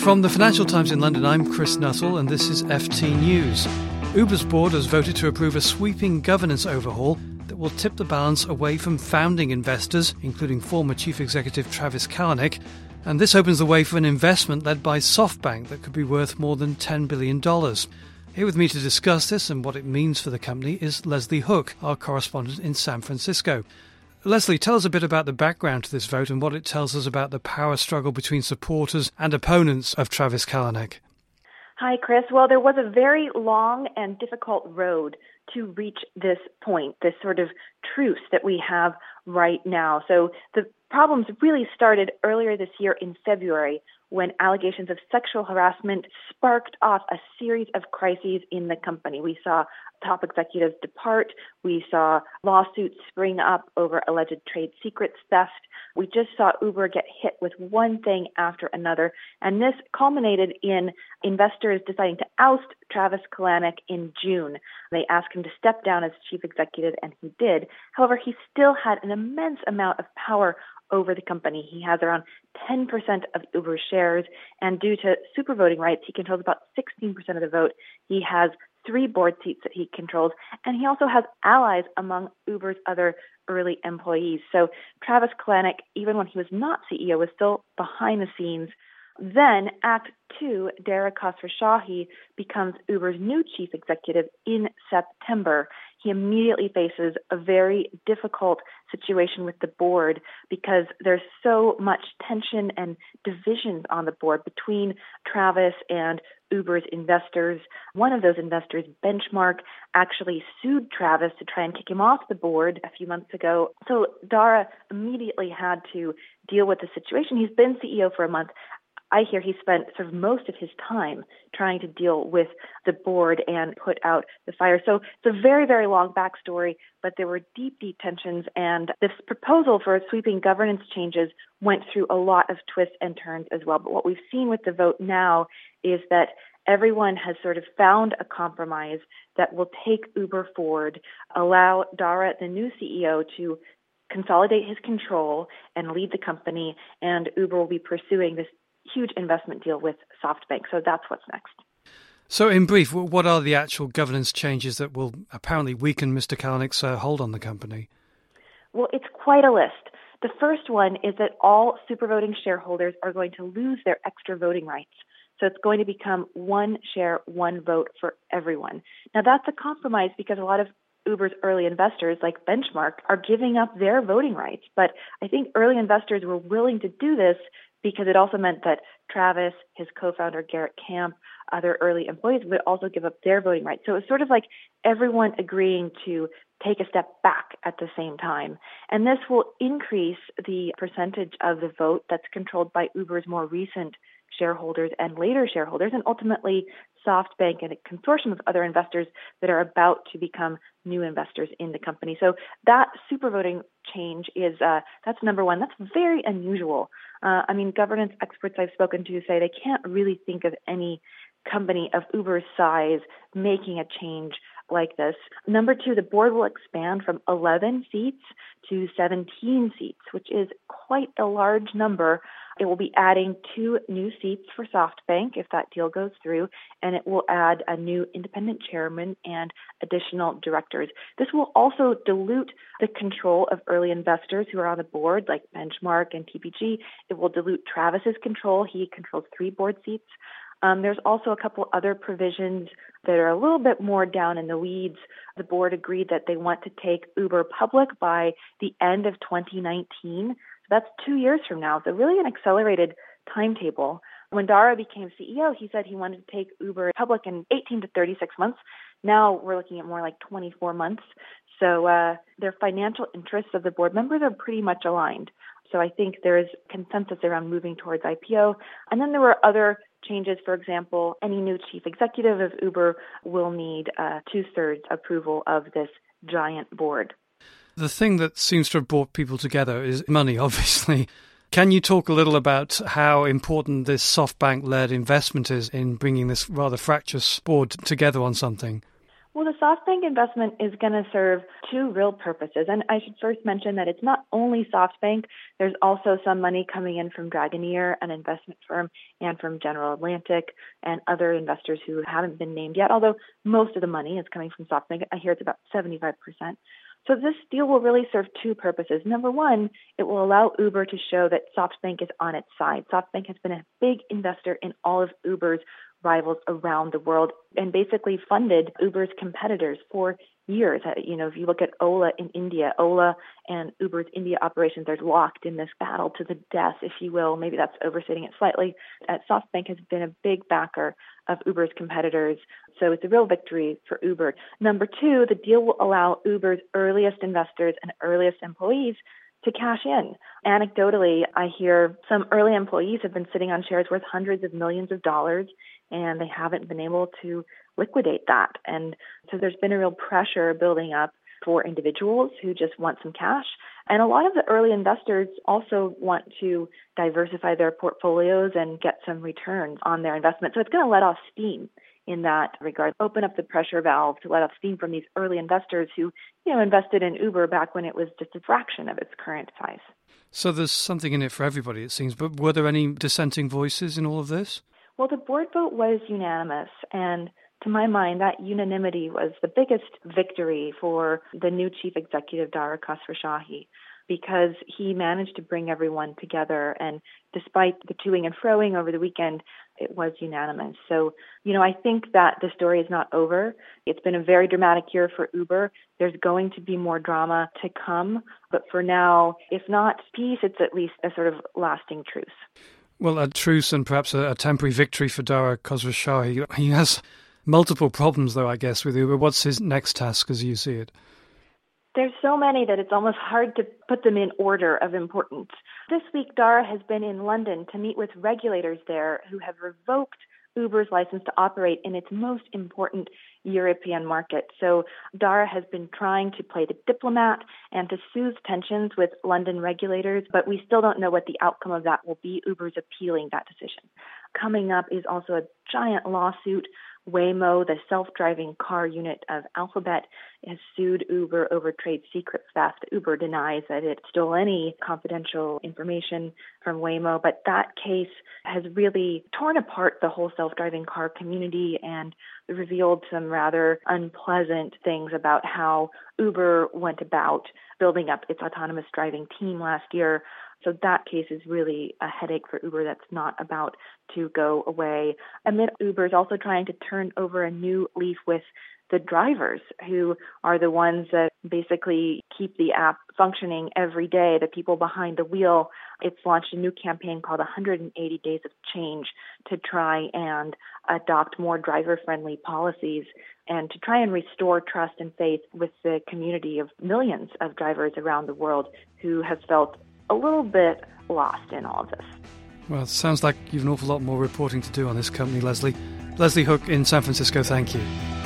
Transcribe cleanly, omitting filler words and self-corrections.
From the Financial Times in London, I'm Chris Nuttall, and this is FT News. Uber's board has voted to approve a sweeping governance overhaul that will tip the balance away from founding investors, including former Chief Executive Travis Kalanick, and this opens the way for an investment led by SoftBank that could be worth more than $10 billion. Here with me to discuss this and what it means for the company is Leslie Hook, our correspondent in San Francisco. Leslie, tell us a bit about the background to this vote and what it tells us about the power struggle between supporters and opponents of Travis Kalanick. Hi, Chris. Well, there was a very long and difficult road to reach this point, this sort of truce that we have right now. So the problems really started earlier this year in February when allegations of sexual harassment sparked off a series of crises in the company. We saw top executives depart. We saw lawsuits spring up over alleged trade secrets theft. We just saw Uber get hit with one thing after another. And this culminated in investors deciding to oust Travis Kalanick in June. They asked him to step down as chief executive, and he did. However, he still had an immense amount of power over the company. He has around 10% of Uber's shares, and due to super voting rights, he controls about 16% of the vote. He has 3 board seats that he controls, and he also has allies among Uber's other early employees. So Travis Kalanick, even when he was not CEO, was still behind the scenes. Then Act 2, Dara Khosrowshahi becomes Uber's new chief executive in September. He immediately faces a very difficult situation with the board because there's so much tension and division on the board between Travis and Uber's investors. One of those investors, Benchmark, actually sued Travis to try and kick him off the board a few months ago. So Dara immediately had to deal with the situation. He's been CEO for a month. I hear he spent sort of most of his time trying to deal with the board and put out the fire. So it's a very, very long backstory, but there were deep, deep tensions. And this proposal for sweeping governance changes went through a lot of twists and turns as well. But what we've seen with the vote now is that everyone has sort of found a compromise that will take Uber forward, allow Dara, the new CEO, to consolidate his control and lead the company, and Uber will be pursuing this huge investment deal with SoftBank. So that's what's next. So in brief, what are the actual governance changes that will apparently weaken Mr. Kalanick's hold on the company? Well, it's quite a list. The first one is that all super voting shareholders are going to lose their extra voting rights. So it's going to become one share, one vote for everyone. Now that's a compromise because a lot of Uber's early investors, like Benchmark, are giving up their voting rights. But I think early investors were willing to do this because it also meant that Travis, his co-founder Garrett Camp, other early employees would also give up their voting rights. So it was sort of like everyone agreeing to take a step back at the same time. And this will increase the percentage of the vote that's controlled by Uber's more recent shareholders and later shareholders, and ultimately SoftBank and a consortium of other investors that are about to become new investors in the company. So that super voting change is, that's number one. That's very unusual. Governance experts I've spoken to say they can't really think of any company of Uber's size making a change like this. Number two, the board will expand from 11 seats to 17 seats, which is quite a large number. It will be adding 2 new seats for SoftBank if that deal goes through, and it will add a new independent chairman and additional directors. This will also dilute the control of early investors who are on the board, like Benchmark and TPG. It will dilute Travis's control. He controls 3 board seats. There's also a couple other provisions that are a little bit more down in the weeds. The board agreed that they want to take Uber public by the end of 2019. So that's 2 years from now. So really an accelerated timetable. When Dara became CEO, he said he wanted to take Uber public in 18 to 36 months. Now we're looking at more like 24 months. So their financial interests of the board members are pretty much aligned. So I think there is consensus around moving towards IPO. And then there were other changes. For example, any new chief executive of Uber will need 2/3 approval of this giant board. The thing that seems to have brought people together is money, obviously. Can you talk a little about how important this SoftBank-led investment is in bringing this rather fractious board together on something? Well, the SoftBank investment is going to serve two real purposes. And I should first mention that it's not only SoftBank. There's also some money coming in from Dragoneer, an investment firm, and from General Atlantic and other investors who haven't been named yet, although most of the money is coming from SoftBank. I hear it's about 75%. So this deal will really serve two purposes. Number one, it will allow Uber to show that SoftBank is on its side. SoftBank has been a big investor in all of Uber's rivals around the world and basically funded Uber's competitors for years. If you look at Ola in India, Ola and Uber's India operations are locked in this battle to the death, if you will. Maybe that's overstating it slightly. SoftBank has been a big backer of Uber's competitors, so it's a real victory for Uber. Number two, the deal will allow Uber's earliest investors and earliest employees to cash in. Anecdotally, I hear some early employees have been sitting on shares worth hundreds of millions of dollars, and they haven't been able to liquidate that. And so there's been a real pressure building up for individuals who just want some cash. And a lot of the early investors also want to diversify their portfolios and get some returns on their investment. So it's going to let off steam in that regard, open up the pressure valve to let off steam from these early investors who, invested in Uber back when it was just a fraction of its current size. So there's something in it for everybody, it seems. But were there any dissenting voices in all of this? Well, the board vote was unanimous, and to my mind, that unanimity was the biggest victory for the new chief executive, Dara Khosrowshahi, because he managed to bring everyone together, and despite the toing and froing over the weekend, it was unanimous. So, I think that the story is not over. It's been a very dramatic year for Uber. There's going to be more drama to come, but for now, if not peace, it's at least a sort of lasting truce. Well, a truce and perhaps a temporary victory for Dara Khosrowshahi. He has multiple problems, though, I guess, with Uber. What's his next task as you see it? There's so many that it's almost hard to put them in order of importance. This week, Dara has been in London to meet with regulators there who have revoked Uber's license to operate in its most important European market. So Dara has been trying to play the diplomat and to soothe tensions with London regulators, but we still don't know what the outcome of that will be. Uber's appealing that decision. Coming up is also a giant lawsuit. Waymo, the self-driving car unit of Alphabet, has sued Uber over trade secret theft. Uber denies that it stole any confidential information from Waymo, but that case has really torn apart the whole self-driving car community and revealed some rather unpleasant things about how Uber went about building up its autonomous driving team last year. So that case is really a headache for Uber that's not about to go away. And then Uber is also trying to turn over a new leaf with the drivers, who are the ones that basically keep the app functioning every day, the people behind the wheel. It's launched a new campaign called 180 Days of Change to try and adopt more driver-friendly policies and to try and restore trust and faith with the community of millions of drivers around the world who have felt a little bit lost in all of this. Well, it sounds like you've an awful lot more reporting to do on this company, Leslie. Leslie Hook in San Francisco, thank you.